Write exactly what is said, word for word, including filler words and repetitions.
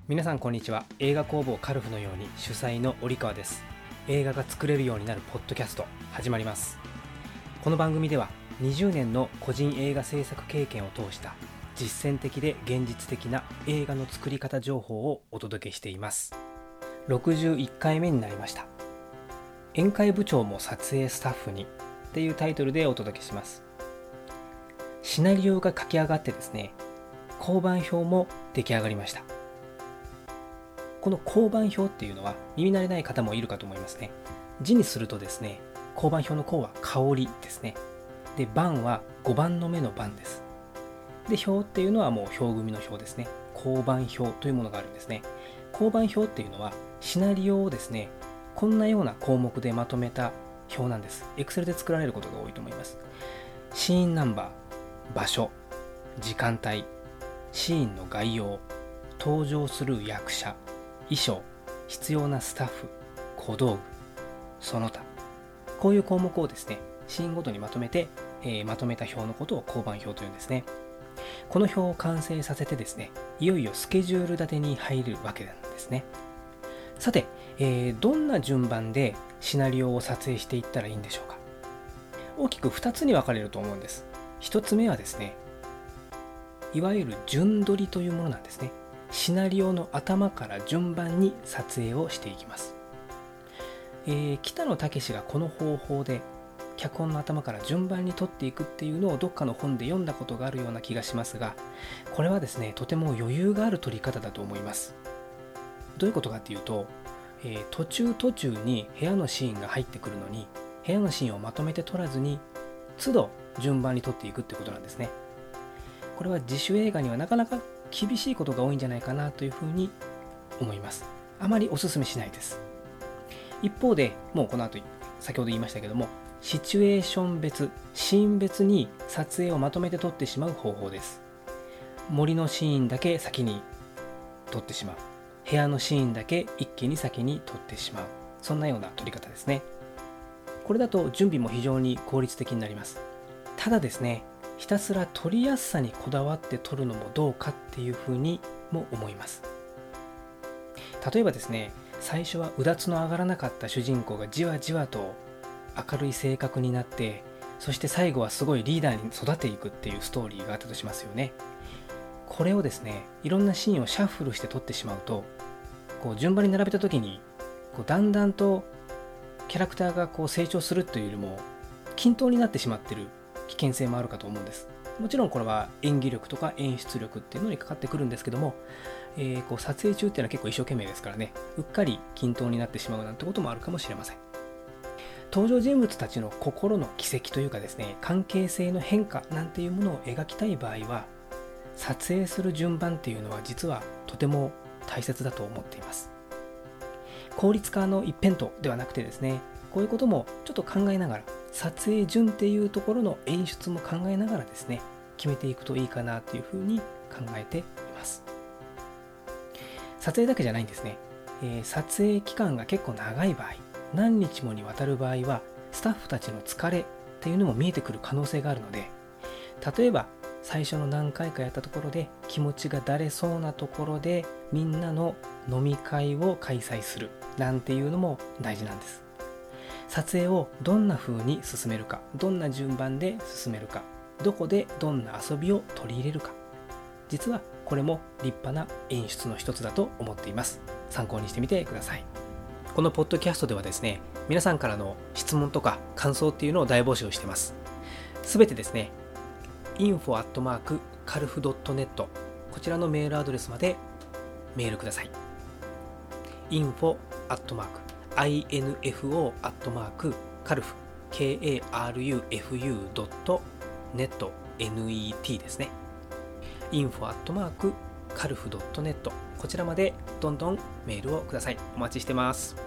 皆さんこんにちは。映画工房カルフのように主催の折川です。映画が作れるようになるポッドキャスト始まります。この番組ではにじゅうねんの個人映画制作経験を通した実践的で現実的な映画の作り方情報をお届けしています。ろくじゅういっかいめになりました。宴会部長も撮影スタッフにっていうタイトルでお届けします。シナリオが書き上がってですね、香盤表も出来上がりました。この香盤表っていうのは耳慣れない方もいるかと思いますね。字にするとですね、香盤表の香は香りですね。で、盤はごばんの目の盤です。で、表っていうのはもう表組の表ですね。香盤表というものがあるんですね。香盤表っていうのはシナリオをですね、こんなような項目でまとめた表なんです。Excel で作られることが多いと思います。シーンナンバー、場所、時間帯、シーンの概要、登場する役者、衣装、必要なスタッフ、小道具、その他、こういう項目をですね、シーンごとにまとめて、えー、まとめた表のことを香盤表というんですね。この表を完成させてですね、いよいよスケジュール立てに入るわけなんですね。さて、えー、どんな順番でシナリオを撮影していったらいいんでしょうか。大きくふたつに分かれると思うんです。ひとつめはですね、いわゆる順撮りというものなんですね。シナリオの頭から順番に撮影をしていきます。えー、北野武がこの方法で脚本の頭から順番に撮っていくっていうのをどっかの本で読んだことがあるような気がしますが、これはですね、とても余裕がある撮り方だと思います。どういうことかっていうと、えー、途中途中に部屋のシーンが入ってくるのに、部屋のシーンをまとめて撮らずに都度順番に撮っていくってことなんですね。これは自主映画にはなかなか厳しいことが多いんじゃないかなというふうに思います。あまりお勧めしないです。一方で、もうこの後先ほど言いましたけども、シチュエーション別、シーン別に撮影をまとめて撮ってしまう方法です。森のシーンだけ先に撮ってしまう。部屋のシーンだけ一気に先に撮ってしまう。そんなような撮り方ですね。これだと準備も非常に効率的になります。ただですね、ひたすら撮りやすさにこだわって撮るのもどうかっていうふうにも思います。例えばですね、最初はうだつの上がらなかった主人公がじわじわと明るい性格になって、そして最後はすごいリーダーに育っていくっていうストーリーがあったとしますよね。これをですね、いろんなシーンをシャッフルして撮ってしまうと、こう順番に並べた時にこうだんだんとキャラクターがこう成長するというよりも均等になってしまっている危険性もあるかと思うんです。もちろんこれは演技力とか演出力っていうのにかかってくるんですけども、えー、こう撮影中っていうのは結構一生懸命ですからね、うっかり均等になってしまうなんてこともあるかもしれません。登場人物たちの心の軌跡というかですね、関係性の変化なんていうものを描きたい場合は、撮影する順番っていうのは実はとても大切だと思っています。効率化の一辺倒ではなくてですね、こういうこともちょっと考えながら、撮影順っていうところの演出も考えながらですね、決めていくといいかなというふうに考えています。撮影だけじゃないんですね。えー、撮影期間が結構長い場合、何日もにわたる場合は、スタッフたちの疲れっていうのも見えてくる可能性があるので、例えば最初の何回かやったところで気持ちがだれそうなところでみんなの飲み会を開催するなんていうのも大事なんです。撮影をどんな風に進めるか、どんな順番で進めるか、どこでどんな遊びを取り入れるか、実はこれも立派な演出の一つだと思っています。参考にしてみてください。このポッドキャストではですね、皆さんからの質問とか感想っていうのを大募集しています。すべてですね、インフォ アットマーク カルフ ドットネット こちらのメールアドレスまでメールください。インフォ アットマーク インフォ アットマーク カルフ ケーエーアールユーエフユー ドットネット ネット ですね。インフォ アットマーク カルフ ドットネット こちらまでどんどんメールをください。お待ちしてます。